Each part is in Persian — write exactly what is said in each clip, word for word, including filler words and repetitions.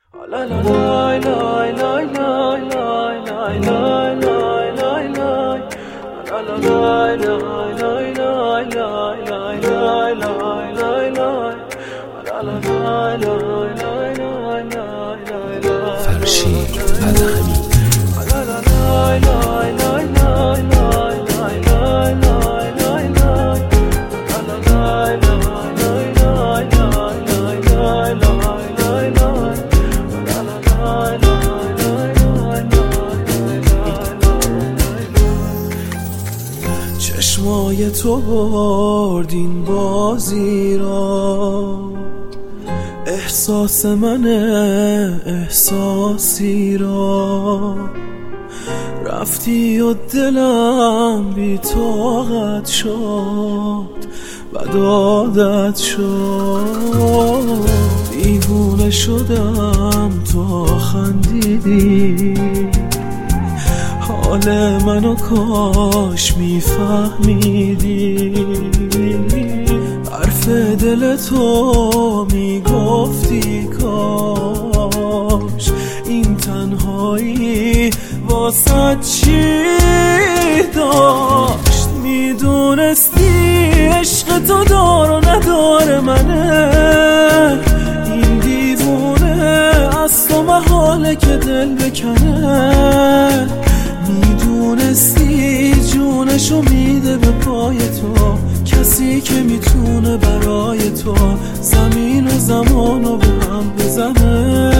فرشید ادهمی چشمای تو برد این بازی را، احساس من احساسی را، رفتی و دلم بی طاقت شد و عادت شد، دیوونه شدم تا خندیدی، حال منو کاش میفهمیدی، حرف دل تو میگفتی کاش این تنهایی واسه چی داشت، میدونستی عشق تو دار و ندار منه، این دیوونه از تو محاله که دل بکنه، میدونستی جونشو میده به پای تو، کسی که میتونه برای تو زمین و زمانو به هم بزنه،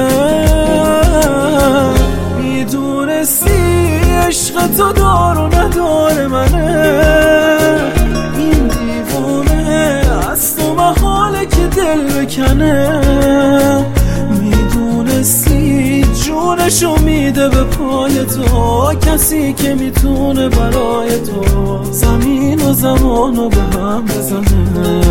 میدونستی عشق تو دار و ندار منه، این دیوونه از تو محاله که دل بکنه، میدونستی جونشو میده به پای تو، کسی که میتونه برای تو زمین و زمانو به هم بزنه.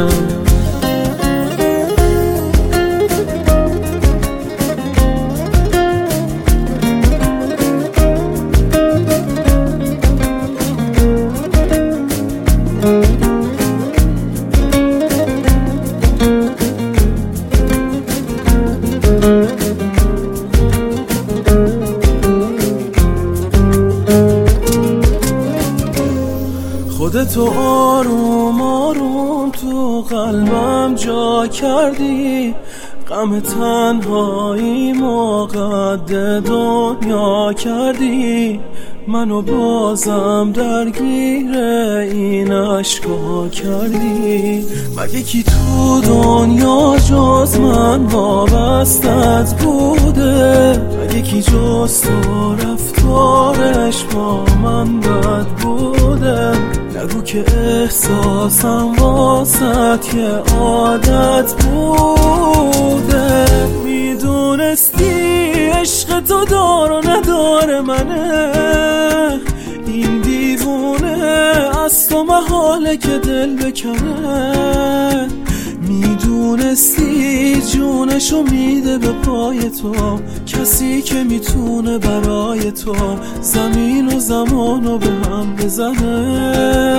خودتو آروم آروم تو قلبم جا کردی، غم تنهایی مقد دنیا کردی، منو بازم درگیر این عشقا کردی، مگه کی تو دنیا جز من وابستت بوده، مگه کی جز تو رفتارش با من بد بوده، نگو که احساسم واسط یه عادت بوده، میدونستی عشق تو دار و ندار منه، این دیوونه از تو محاله که دل بکنه، میدونستی جونشو میده به پای تو، کسی که میتونه برای تو زمین و زمانو به هم بزنه،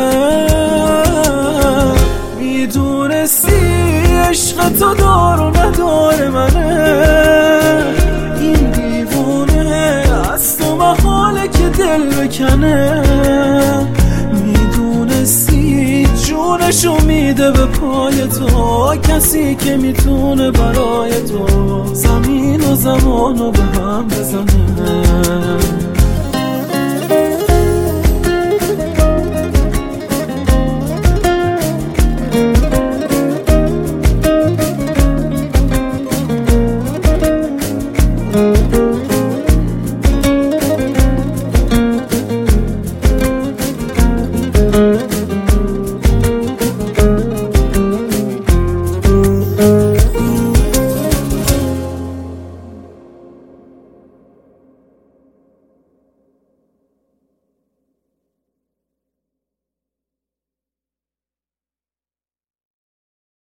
میدونستی عشق تو دار و ندار منه، این دیوونه از تو محاله که دل بکنه، میدونستی جونشو میده به پای تو، کسی که میتونه برای تو زمین و زمانو به هم بزنه.